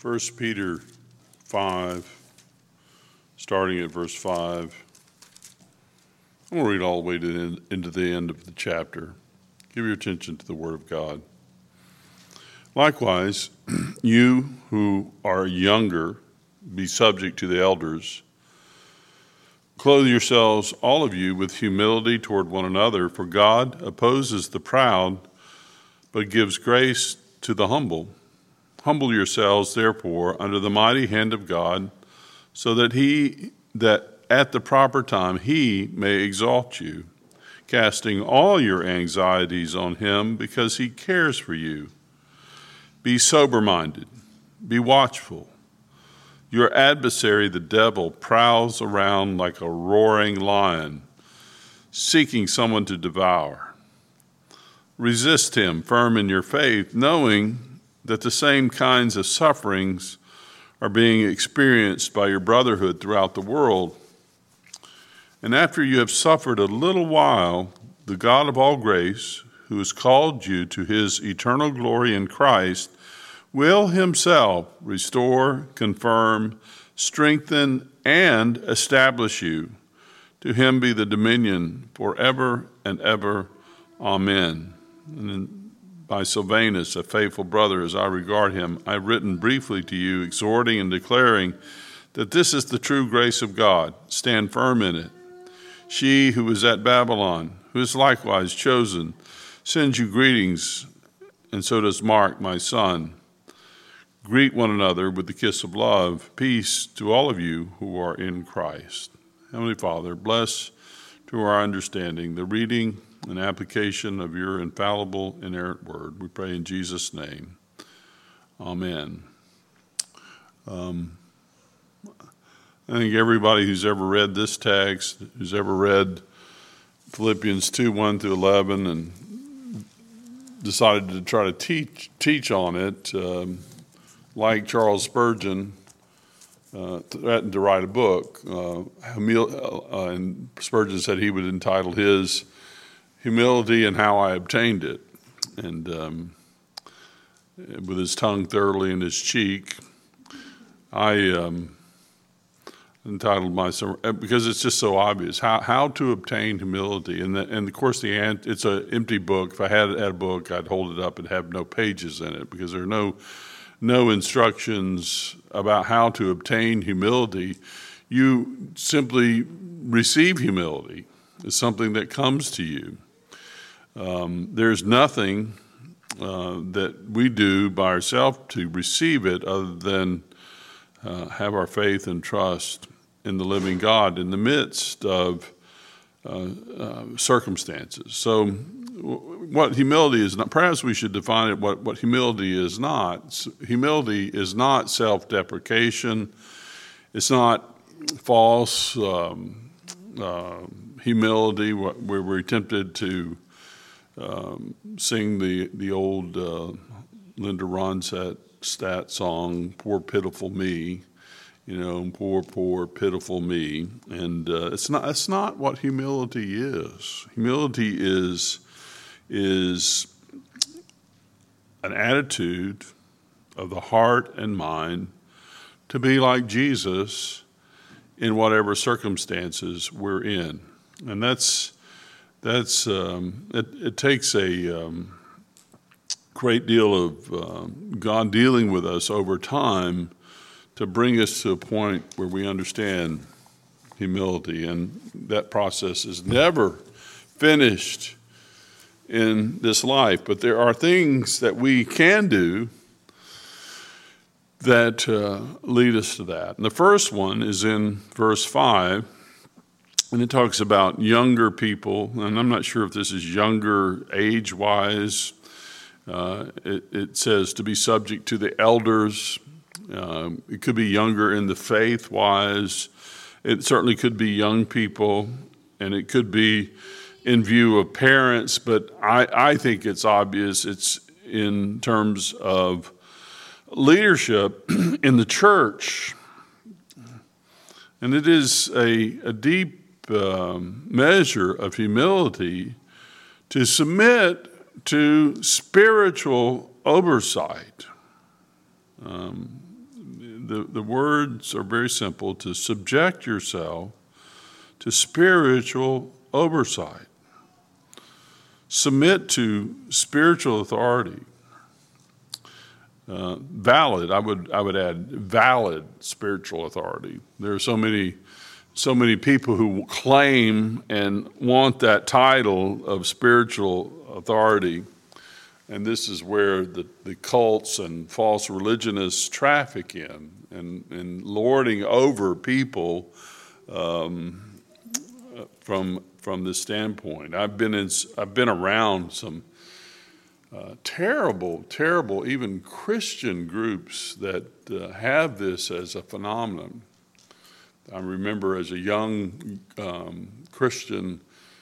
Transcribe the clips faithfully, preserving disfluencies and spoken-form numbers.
First Peter five, starting at verse five. I'm going to read all the way to the end, into the end of the chapter. Give your attention to the Word of God. Likewise, you who are younger, be subject to the elders. Clothe yourselves, all of you, with humility toward one another, for God opposes the proud, but gives grace to the humble. Humble yourselves, therefore, under the mighty hand of God, so that he that at the proper time he may exalt you, casting all your anxieties on him, because he cares for you. Be sober-minded, be watchful. Your adversary, the devil, prowls around like a roaring lion, seeking someone to devour. Resist him, firm in your faith, knowing that the same kinds of sufferings are being experienced by your brotherhood throughout the world. And after you have suffered a little while, the God of all grace, who has called you to his eternal glory in Christ, will himself restore, confirm, strengthen, and establish you. To him be the dominion forever and ever. Amen. And then by Silvanus, a faithful brother as I regard him, I have written briefly to you, exhorting and declaring that this is the true grace of God. Stand firm in it. She who is at Babylon, who is likewise chosen, sends you greetings, and so does Mark, my son. Greet one another with the kiss of love. Peace to all of you who are in Christ. Heavenly Father, bless to our understanding the reading and application of your infallible, inerrant word. We pray in Jesus' name. Amen. Um, I think everybody who's ever read this text, who's ever read Philippians two, one through eleven, and decided to try to teach teach on it, um, like Charles Spurgeon, uh, threatened to write a book. Uh, uh, and Spurgeon said he would entitle his Humility and How I Obtained It. And um, with his tongue thoroughly in his cheek, I um, entitled my sermon, because it's just so obvious, how how to obtain humility. And, the, and of course, the it's an empty book. If I had, had a book, I'd hold it up and have no pages in it, because there are no no instructions about how to obtain humility. You simply receive humility. It's something that comes to you. Um, there's nothing uh, that we do by ourselves to receive it other than uh, have our faith and trust in the living God in the midst of uh, uh, circumstances. So what humility is not, perhaps we should define it what, what humility is not. Humility is not self-deprecation. It's not false um, uh, humility where we're tempted to um, sing the, the old uh, Linda Ronstadt song, Poor Pitiful Me, you know, poor, poor, pitiful me. And uh, it's not, it's not what humility is. Humility is is an attitude of the heart and mind to be like Jesus in whatever circumstances we're in. And that's, that's um, it, it takes a um, great deal of um, God dealing with us over time to bring us to a point where we understand humility. And that process is never finished in this life, but there are things that we can do that uh, lead us to that. And the first one is in verse five, and it talks about younger people, and I'm not sure if this is younger age-wise. Uh, it, it says to be subject to the elders. Uh, it could be younger in the faith-wise. It certainly could be young people, and it could be in view of parents, but I, I think it's obvious it's in terms of leadership in the church. And it is a, a deep um, measure of humility to submit to spiritual oversight. Um, the, the words are very simple: to subject yourself to spiritual oversight. Submit to spiritual authority. Uh, valid, I would I would add valid spiritual authority. There are so many so many people who claim and want that title of spiritual authority, and this is where the, the cults and false religionists traffic in, and, and lording over people um, from from this standpoint. I've been in I've been around some Uh, terrible, terrible, even Christian groups that uh, have this as a phenomenon. I remember as a young um, Christian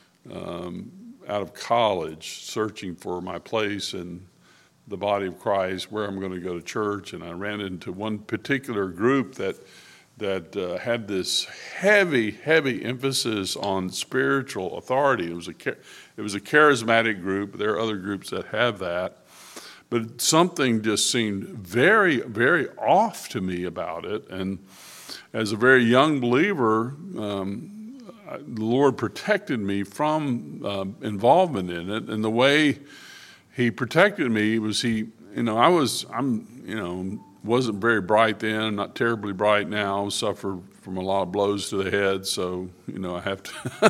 um, out of college searching for my place in the body of Christ, where I'm going to go to church, and I ran into one particular group that that uh, had this heavy, heavy emphasis on spiritual authority. It was a it was a charismatic group. There are other groups that have that, but something just seemed very, very off to me about it. And as a very young believer, um, the Lord protected me from uh, involvement in it. And the way He protected me was He, you know, I was, I'm, you know. wasn't very bright then, not terribly bright now, suffered from a lot of blows to the head, so, you know, I have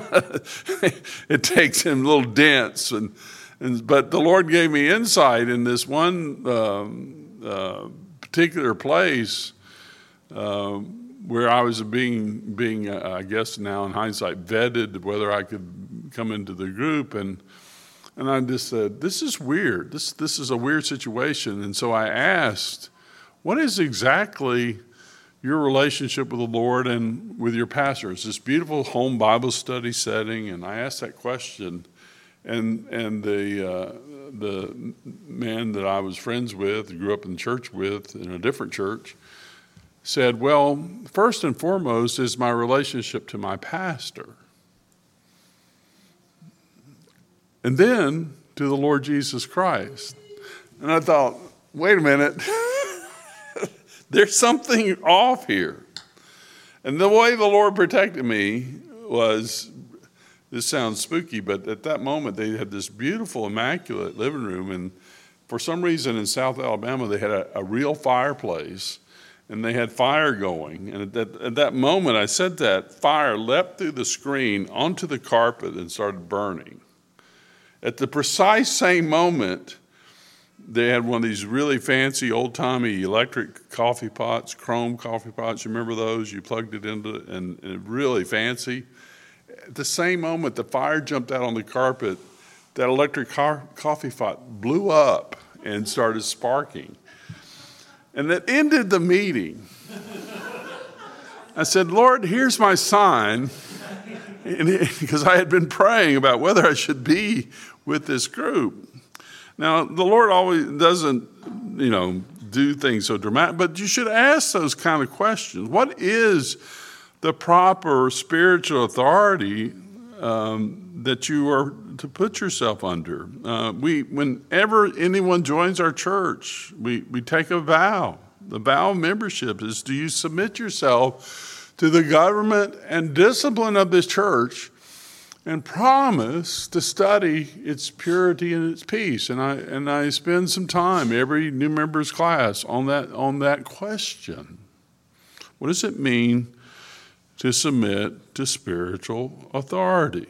to, it takes him little dents. And, and But the Lord gave me insight in this one um, uh, particular place uh, where I was being, being uh, I guess now in hindsight, vetted whether I could come into the group. And and I just said, this is weird. This, this is a weird situation. And so I asked, what is exactly your relationship with the Lord and with your pastor? It's this beautiful home Bible study setting, and I asked that question, and and the uh, the man that I was friends with, grew up in church with, in a different church, said, well, first and foremost is my relationship to my pastor, and then to the Lord Jesus Christ. And I thought, wait a minute. There's something off here. And the way the Lord protected me was, this sounds spooky, but at that moment they had this beautiful, immaculate living room. And for some reason in South Alabama, they had a, a real fireplace, and they had fire going. And at that, at that moment, I said that, fire leapt through the screen onto the carpet and started burning. At the precise same moment, they had one of these really fancy old-timey electric coffee pots, chrome coffee pots. You remember those? You plugged it into it, and, and really fancy. At the same moment, the fire jumped out on the carpet. That electric car, coffee pot blew up and started sparking. And that ended the meeting. I said, Lord, here's my sign. Because I had been praying about whether I should be with this group. Now, the Lord always doesn't, you know, do things so dramatic, but you should ask those kind of questions. What is the proper spiritual authority um, that you are to put yourself under? Uh, we, whenever anyone joins our church, we, we take a vow. The vow of membership is, do you submit yourself to the government and discipline of this church and promise to study its purity and its peace? And I and I spend some time every new members class on that on that question. What does it mean to submit to spiritual authority?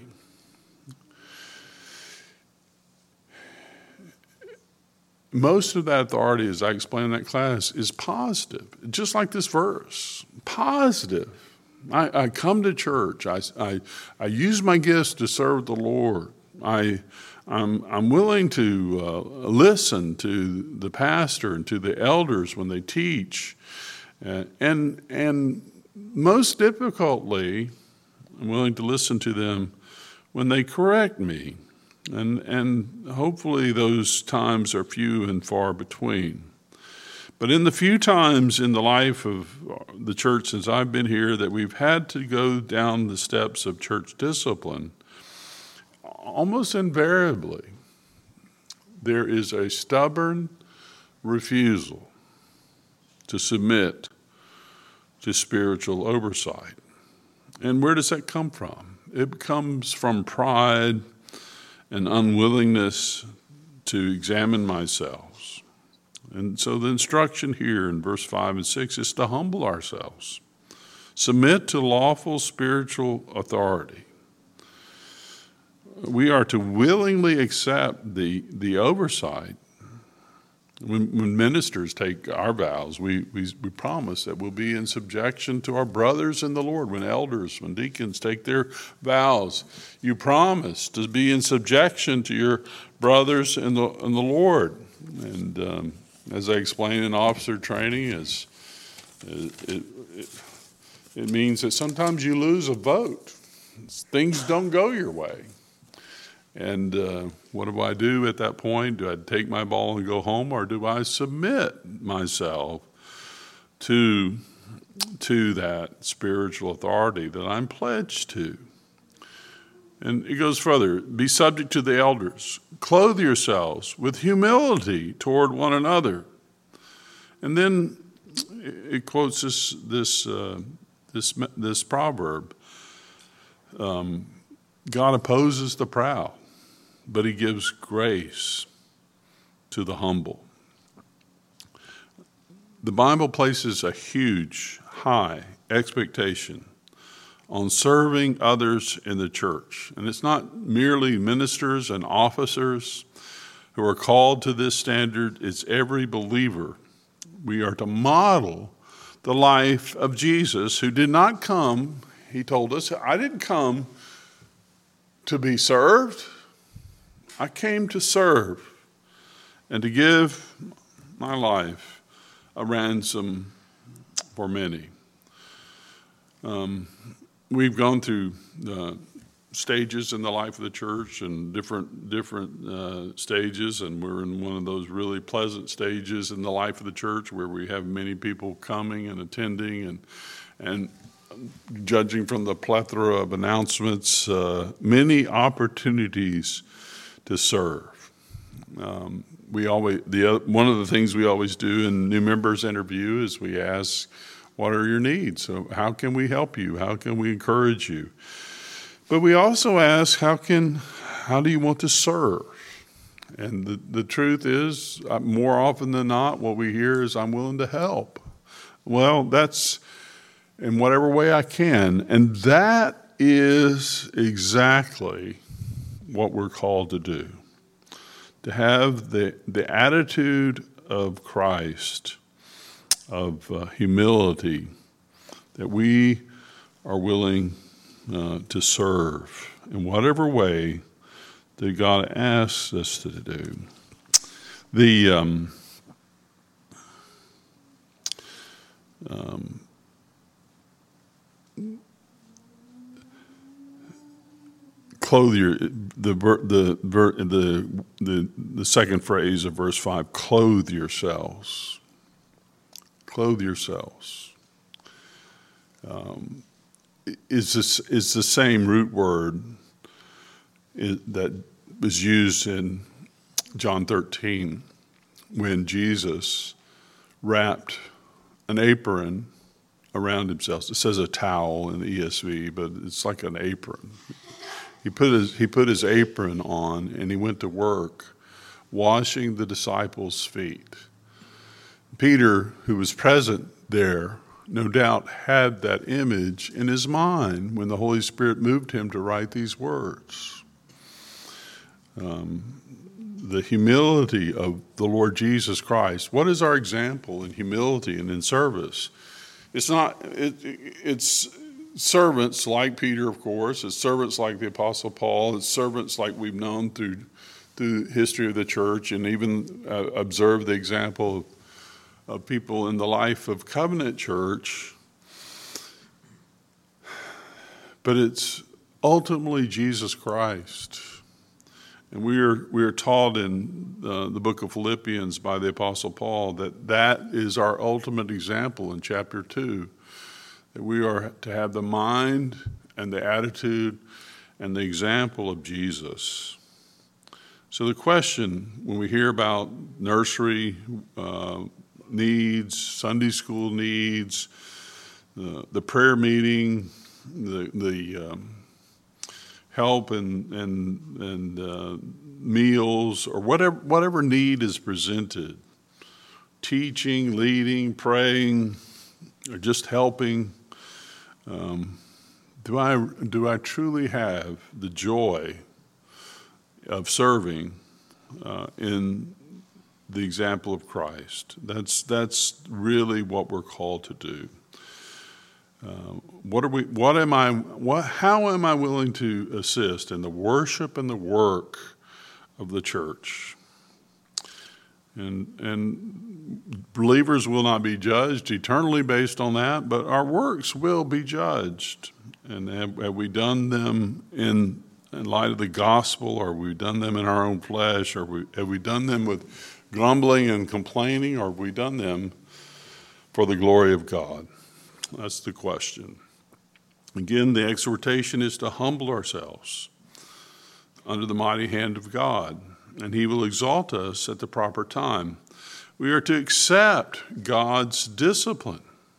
Most of that authority, as I explained in that class, is positive, just like this verse. Positive. I, I come to church. I, I, I use my gifts to serve the Lord. I, I'm, I'm willing to uh, listen to the pastor and to the elders when they teach. Uh, and, and most difficultly, I'm willing to listen to them when they correct me. And, and hopefully those times are few and far between. But in the few times in the life of the church since I've been here that we've had to go down the steps of church discipline, almost invariably, there is a stubborn refusal to submit to spiritual oversight. And where does that come from? It comes from pride and unwillingness to examine myself. And so the instruction here in verse five and six is to humble ourselves, submit to lawful spiritual authority. We are to willingly accept the, the oversight. When, when ministers take our vows, we, we, we promise that we'll be in subjection to our brothers in the Lord. When elders, when deacons take their vows, you promise to be in subjection to your brothers in the, in the Lord. And um, as I explained in officer training, is it, it, it, it means that sometimes you lose a vote. Things don't go your way. And uh, what do I do at that point? Do I take my ball and go home, or do I submit myself to, to that spiritual authority that I'm pledged to? And it goes further. Be subject to the elders. Clothe yourselves with humility toward one another. And then it quotes this this uh, this this proverb. Um, God opposes the proud, but he gives grace to the humble. The Bible places a huge, high expectation on serving others in the church. And it's not merely ministers and officers who are called to this standard, it's every believer. We are to model the life of Jesus, who did not come, he told us, I didn't come to be served. I came to serve and to give my life a ransom for many. Um, we've gone through uh, stages in the life of the church and different different uh, stages, and we're in one of those really pleasant stages in the life of the church where we have many people coming and attending, and and judging from the plethora of announcements, uh, many opportunities to serve. Um, we always the one of the things we always do in new members interview is we ask, what are your needs? So how can we help you? How can we encourage you? But we also ask, how can, how do you want to serve? And the, the truth is, uh, more often than not, what we hear is, I'm willing to help. Well, that's in whatever way I can. And that is exactly what we're called to do. To have the, the attitude of Christ, of uh, humility, that we are willing uh, to serve in whatever way that God asks us to do. The um, um, clothe your the the the the the second phrase of verse five. Clothe yourselves. Clothe yourselves. Um, is this is the same root word that was used in John thirteen when Jesus wrapped an apron around himself. It says a towel in the E S V, but it's like an apron. He put his he put his apron on and he went to work washing the disciples' feet. Peter, who was present there, no doubt had that image in his mind when the Holy Spirit moved him to write these words. Um, the humility of the Lord Jesus Christ. What is our example in humility and in service? It's not, it, it's servants like Peter, of course. It's servants like the Apostle Paul. It's servants like we've known through, through the history of the church, and even uh, observe the example of of people in the life of Covenant Church. But it's ultimately Jesus Christ. And we are we are taught in uh, the book of Philippians by the Apostle Paul that that is our ultimate example in chapter two, that we are to have the mind and the attitude and the example of Jesus. So the question, when we hear about nursery, uh, needs, Sunday school needs, the, the prayer meeting, the the um, help and and and uh, meals, or whatever whatever need is presented, teaching, leading, praying, or just helping. Um, do I do I truly have the joy of serving uh, in the example of Christ? That's that's really what we're called to do. Uh, what are we? What am I? What? How am I willing to assist in the worship and the work of the church? And and believers will not be judged eternally based on that, but our works will be judged. And have, have we done them in in light of the gospel, or have we done them in our own flesh, or we, have we done them with grumbling and complaining, or have we done them for the glory of God? That's the question. Again, the exhortation is to humble ourselves under the mighty hand of God, and he will exalt us at the proper time. We are to accept God's discipline.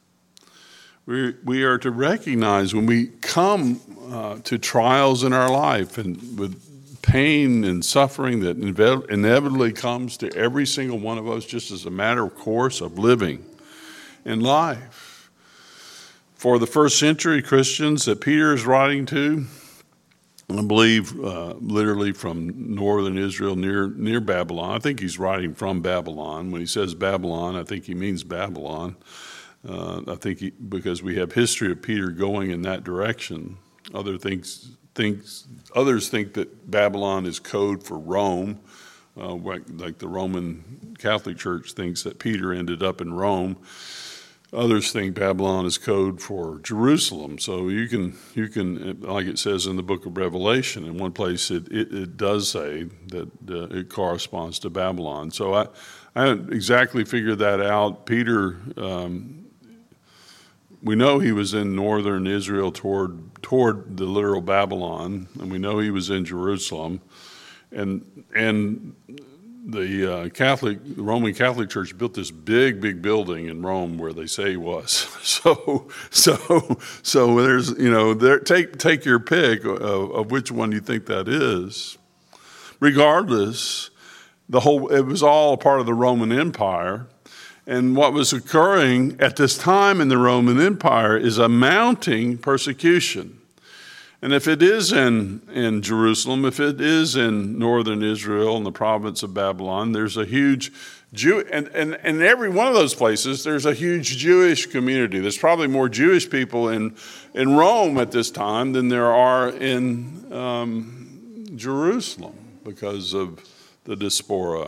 We, we are to recognize when we come uh, to trials in our life and with pain and suffering that inve- inevitably comes to every single one of us just as a matter of course of living in life. For the first century Christians that Peter is writing to, I believe uh, literally from northern Israel near near Babylon. I think he's writing from Babylon. When he says Babylon, I think he means Babylon. Uh, I think he, because we have history of Peter going in that direction. Other things, thinks, others think that Babylon is code for Rome, uh, like, like the Roman Catholic Church thinks that Peter ended up in Rome. Others think Babylon is code for Jerusalem. So you can, you can, like it says in the book of Revelation, in one place it, it, it does say that uh, it corresponds to Babylon. So I, I haven't exactly figured that out. Peter, um, we know he was in northern Israel toward toward the literal Babylon, and we know he was in Jerusalem, and and. The uh, Catholic, the Roman Catholic Church built this big, big building in Rome where they say he was. So, so, so there's, you know, there, take take your pick of, of which one you think that is. Regardless, the whole it was all a part of the Roman Empire, and what was occurring at this time in the Roman Empire is a mounting persecution. And if it is in, in Jerusalem, if it is in northern Israel in the province of Babylon, there's a huge Jew, and, and, and every one of those places, there's a huge Jewish community. There's probably more Jewish people in, in Rome at this time than there are in um, Jerusalem because of the diaspora.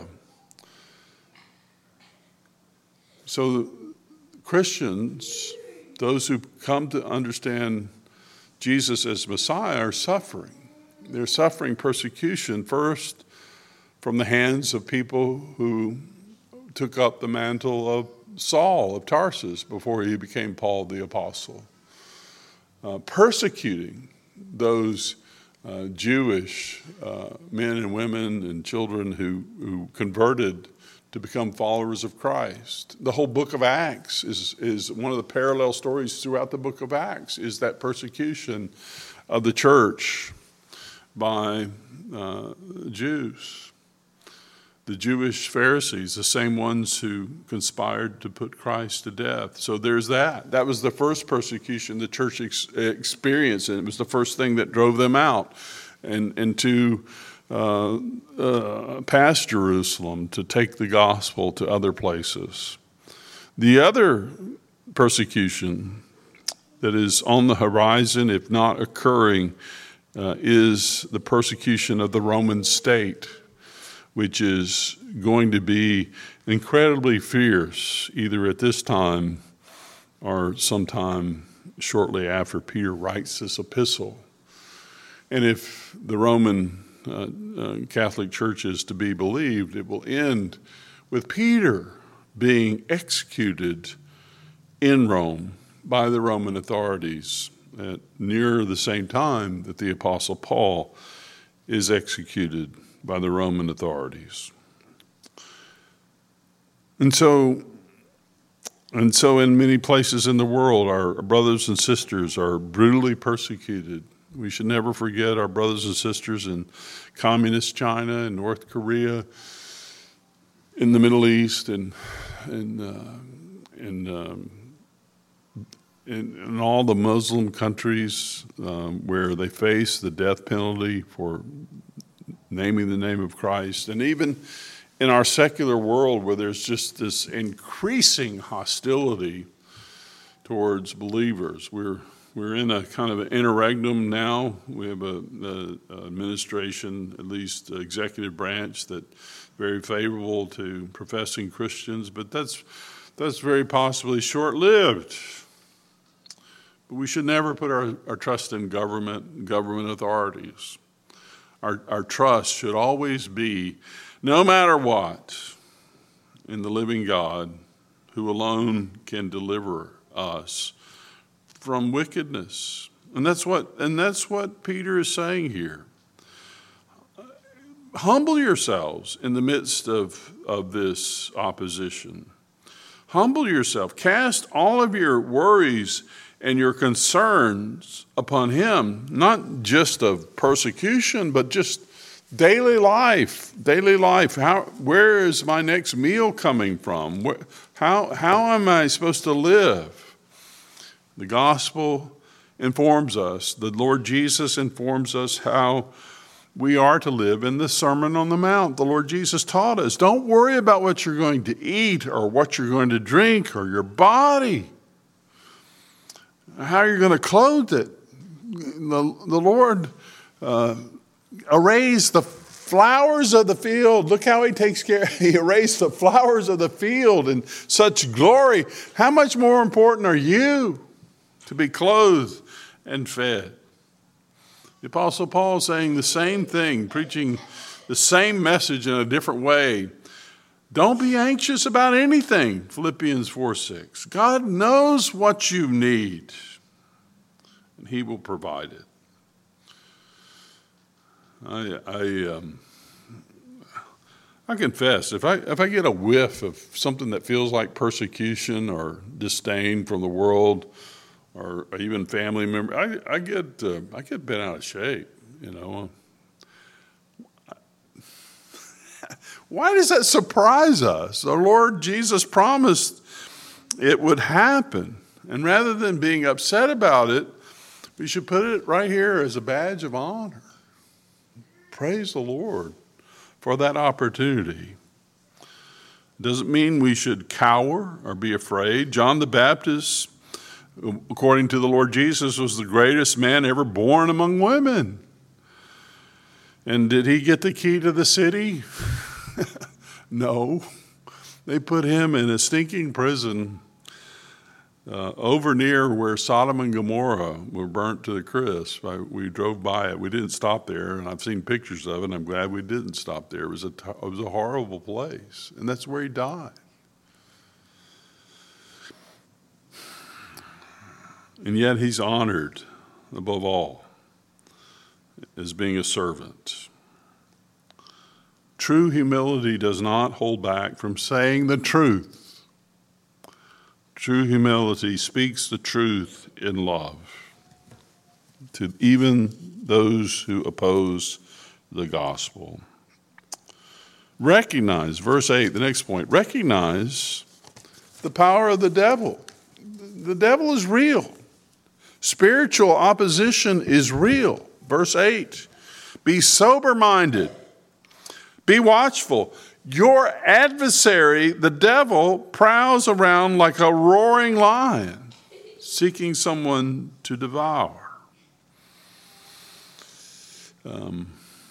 So Christians, those who come to understand Jesus as Messiah, are suffering. They're suffering persecution first from the hands of people who took up the mantle of Saul of Tarsus before he became Paul the Apostle, uh, persecuting those uh, Jewish uh, men and women and children who, who converted to become followers of Christ. The whole book of Acts is, is one of the parallel stories throughout the book of Acts, is that persecution of the church by uh, Jews. The Jewish Pharisees, the same ones who conspired to put Christ to death. So there's that. That was the first persecution the church ex- experienced, and it was the first thing that drove them out and into Uh, uh, past Jerusalem to take the gospel to other places. The other persecution that is on the horizon, if not occurring, uh, is the persecution of the Roman state, which is going to be incredibly fierce, either at this time or sometime shortly after Peter writes this epistle. And if the Roman Uh, uh, Catholic Church is to be believed, it will end with Peter being executed in Rome by the Roman authorities at near the same time that the Apostle Paul is executed by the Roman authorities. And so And so in many places in the world, our brothers and sisters are brutally persecuted. We should never forget our brothers and sisters in communist China and North Korea, in the Middle East, and in, uh, in, um, in, in all the Muslim countries um, where they face the death penalty for naming the name of Christ, and even in our secular world where there's just this increasing hostility towards believers. We're we're in a kind of an interregnum now. We have a, a administration, at least the executive branch, that's very favorable to professing Christians, but that's that's very possibly short-lived. But we should never put our, our trust in government, government authorities. Our, our trust should always be, no matter what, in the living God, who alone can deliver us from wickedness. And that's what and that's what Peter is saying here. Humble yourselves in the midst of, of this opposition. Humble yourself. Cast all of your worries and your concerns upon him, not just of persecution, but just daily life, daily life. How, where is my next meal coming from? Where, how, how am I supposed to live? The gospel informs us, the Lord Jesus informs us how we are to live. In the Sermon on the Mount, the Lord Jesus taught us, don't worry about what you're going to eat or what you're going to drink or your body, how you're going to clothe it. The, the Lord uh, arrays the flowers of the field. Look how he takes care. He arrays the flowers of the field in such glory. How much more important are you to be clothed and fed? The Apostle Paul is saying the same thing, preaching the same message in a different way. Don't be anxious about anything, Philippians four six. God knows what you need, and he will provide it. I, I, um, I confess, if I if I get a whiff of something that feels like persecution or disdain from the world, or even family member, I, I get uh, I get bent out of shape. You know, why does that surprise us? The Lord Jesus promised it would happen, and rather than being upset about it, we should put it right here as a badge of honor. Praise the Lord for that opportunity. Doesn't mean we should cower or be afraid. John the Baptist, according to the Lord Jesus, was the greatest man ever born among women. And did he get the key to the city? No. They put him in a stinking prison uh, over near where Sodom and Gomorrah were burnt to the crisp. I, we drove by it. We didn't stop there, and I've seen pictures of it, and I'm glad we didn't stop there. It was a, it was a horrible place, and that's where he died. And yet he's honored above all as being a servant. True humility does not hold back from saying the truth. True humility speaks the truth in love to even those who oppose the gospel. Recognize, verse eight, the next point, recognize the power of the devil. The devil is real. Spiritual opposition is real. Verse eight, be sober-minded, be watchful. Your adversary, the devil, prowls around like a roaring lion, seeking someone to devour. Um,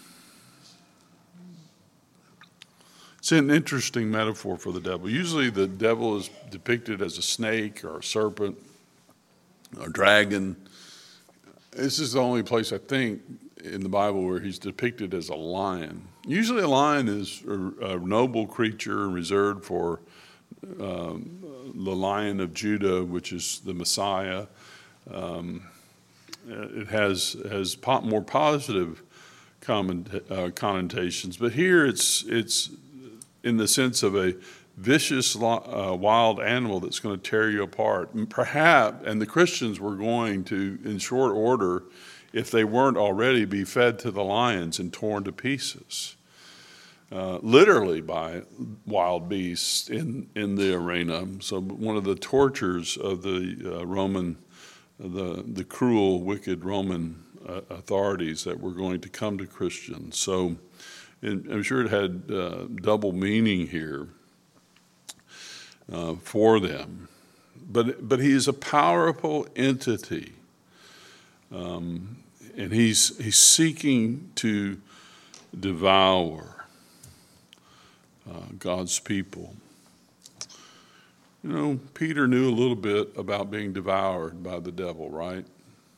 it's an interesting metaphor for the devil. Usually the devil is depicted as a snake or a serpent, a dragon. This is the only place, I think, in the Bible where he's depicted as a lion. Usually a lion is a noble creature reserved for um, the Lion of Judah, which is the Messiah. Um, it has has po- more positive comment, uh, connotations, but here it's it's in the sense of a vicious uh, wild animal that's going to tear you apart. And perhaps, and the Christians were going to, in short order, if they weren't already, be fed to the lions and torn to pieces, uh, literally by wild beasts in, in the arena. So one of the tortures of the uh, Roman, the, the cruel, wicked Roman uh, authorities that were going to come to Christians. So and I'm sure it had uh, double meaning here uh, for them. But, but he is a powerful entity. Um, and he's, he's seeking to devour uh, God's people. You know, Peter knew a little bit about being devoured by the devil, right?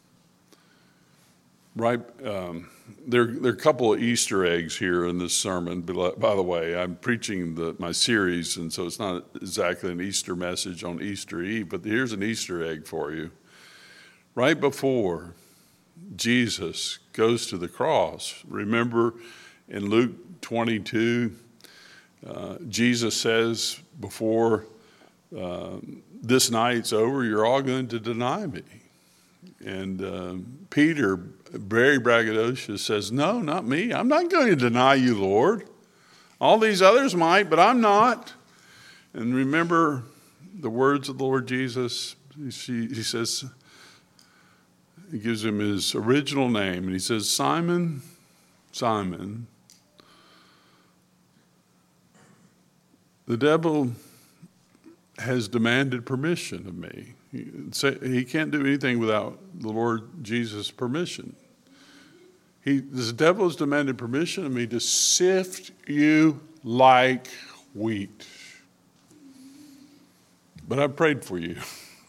Right. Um, there, there are a couple of Easter eggs here in this sermon. By the way, I'm preaching the, my series, and so it's not exactly an Easter message on Easter Eve, but here's an Easter egg for you. Right before Jesus goes to the cross, remember in Luke twenty-two, uh, Jesus says, before uh, this night's over, you're all going to deny me. And uh, Peter, very braggadocious, says, no, not me. I'm not going to deny you, Lord. All these others might, but I'm not. And remember the words of the Lord Jesus. He, he says, he gives him his original name, and he says, Simon, Simon, the devil has demanded permission of me. He can't do anything without the Lord Jesus' permission. He, the devil has demanded permission of me to sift you like wheat. But I prayed for you,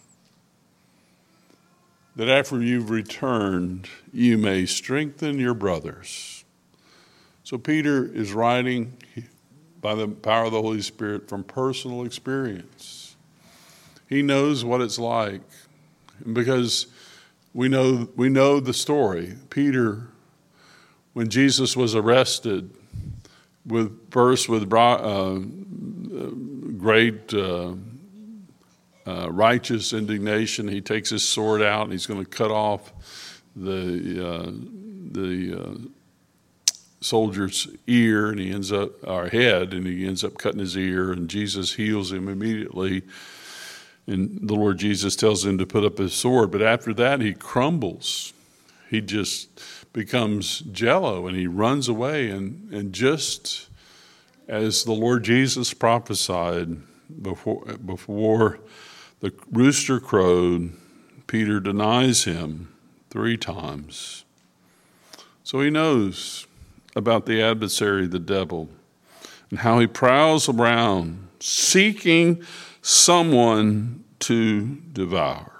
that after you've returned, you may strengthen your brothers. So Peter is writing by the power of the Holy Spirit from personal experience. He knows what it's like, because we know we know the story. Peter, when Jesus was arrested, with first with uh, great uh, uh, righteous indignation, he takes his sword out and he's going to cut off the uh, the uh, soldier's ear, and he ends up our head, and he ends up cutting his ear, and Jesus heals him immediately. And the Lord Jesus tells him to put up his sword. But after that, he crumbles. He just becomes jello, and he runs away. And, and just as the Lord Jesus prophesied before, before the rooster crowed, Peter denies him three times. So he knows about the adversary, the devil, and how he prowls around seeking someone to devour.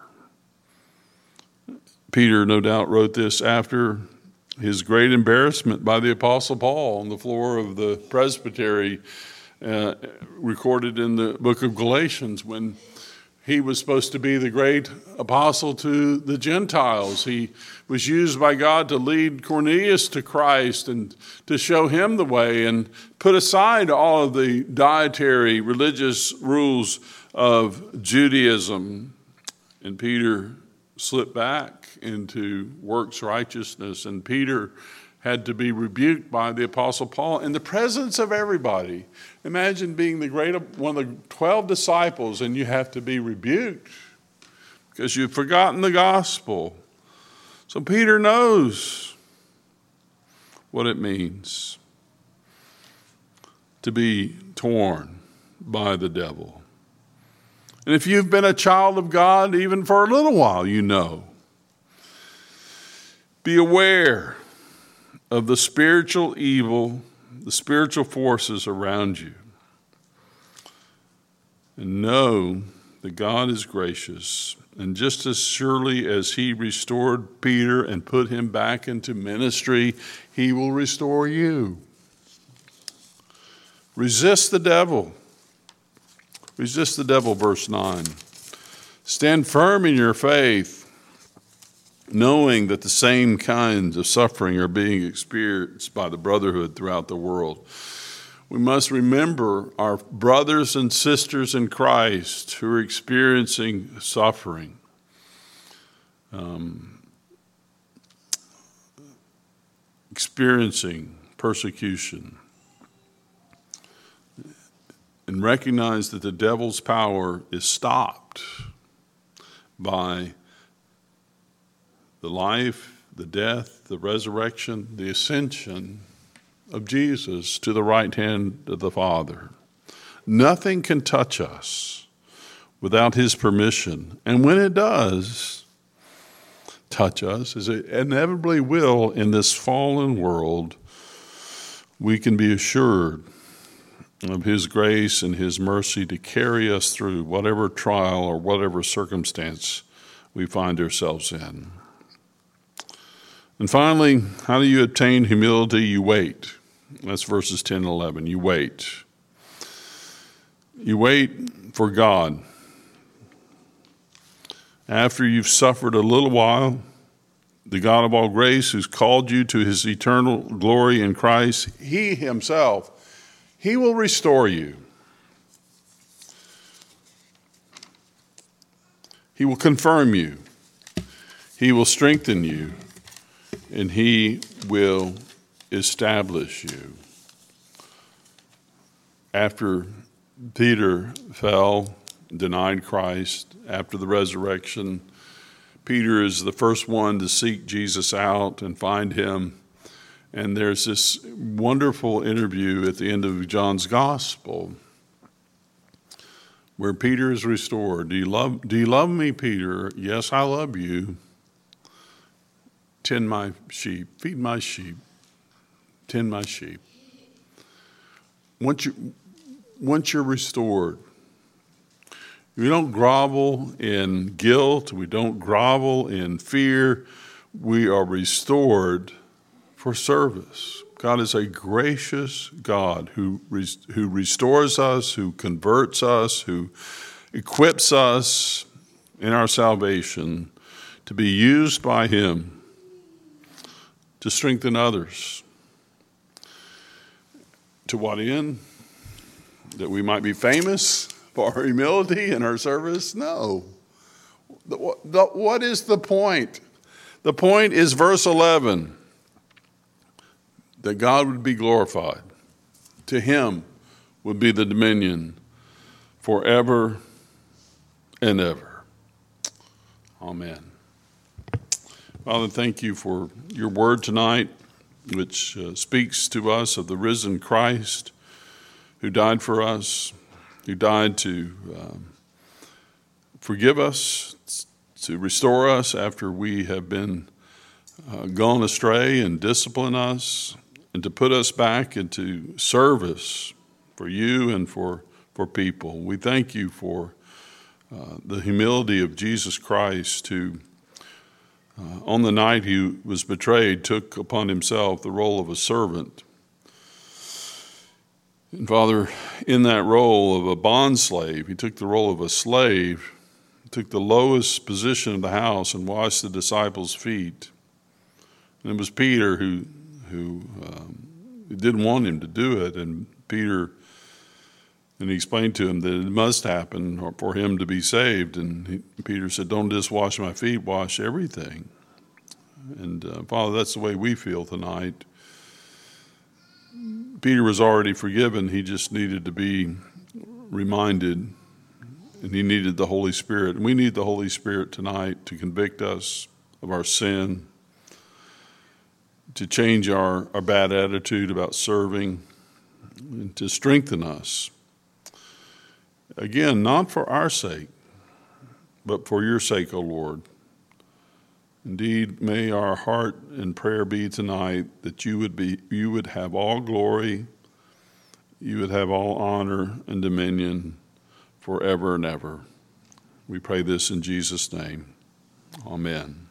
Peter, no doubt, wrote this after his great embarrassment by the Apostle Paul on the floor of the presbytery, uh, recorded in the book of Galatians, when he was supposed to be the great apostle to the Gentiles. He was used by God to lead Cornelius to Christ and to show him the way, and put aside all of the dietary religious rules of Judaism. And Peter slipped back into works righteousness, and Peter had to be rebuked by the Apostle Paul in the presence of everybody. Imagine being the great one of the twelve disciples, and you have to be rebuked because you've forgotten the gospel. So Peter knows what it means to be torn by the devil. And if you've been a child of God even for a little while, you know. Be aware of the spiritual evil, the spiritual forces around you. And know that God is gracious. And just as surely as he restored Peter and put him back into ministry, he will restore you. Resist the devil. Resist the devil, verse nine. Stand firm in your faith, knowing that the same kinds of suffering are being experienced by the brotherhood throughout the world. We must remember our brothers and sisters in Christ who are experiencing suffering. Um, experiencing persecution. And recognize that the devil's power is stopped by the life, the death, the resurrection, the ascension of Jesus to the right hand of the Father. Nothing can touch us without his permission. And when it does touch us, as it inevitably will in this fallen world, we can be assured of his grace and his mercy to carry us through whatever trial or whatever circumstance we find ourselves in. And finally, how do you obtain humility? You wait. That's verses ten and eleven. You wait. You wait for God. After you've suffered a little while, the God of all grace, who's called you to his eternal glory in Christ, he himself, he will restore you. He will confirm you. He will strengthen you. And he will establish you. After Peter fell, denied Christ, after the resurrection, Peter is the first one to seek Jesus out and find him. And there's this wonderful interview at the end of John's Gospel where Peter is restored. Do you love, do you love me, Peter? Yes, I love you. Tend my sheep, feed my sheep, tend my sheep. Once, you, once you're restored, we don't grovel in guilt, we don't grovel in fear, we are restored for service. God is a gracious God who, who restores us, who converts us, who equips us in our salvation to be used by him to strengthen others. To what end? That we might be famous for our humility and our service? No. The, the, what is the point? The point is verse eleven. That God would be glorified. To him would be the dominion forever and ever. Amen. Father, thank you for your word tonight, which uh, speaks to us of the risen Christ who died for us, who died to um, forgive us, to restore us after we have been uh, gone astray, and discipline us, and to put us back into service for you and for, for people. We thank you for uh, the humility of Jesus Christ, who Uh, on the night he was betrayed, took upon himself the role of a servant. And Father, in that role of a bondslave, he took the role of a slave, took the lowest position of the house and washed the disciples' feet. And it was Peter who, who um, didn't want him to do it. And Peter, and he explained to him that it must happen for him to be saved. And he, Peter said, don't just wash my feet, wash everything. And uh, Father, that's the way we feel tonight. Peter was already forgiven. He just needed to be reminded, and he needed the Holy Spirit. And we need the Holy Spirit tonight to convict us of our sin, to change our, our bad attitude about serving, and to strengthen us. Again, not for our sake, but for your sake, O Lord. Indeed, may our heart and prayer be tonight that you would be, you would have all glory, you would have all honor and dominion forever and ever. We pray this in Jesus' name. Amen.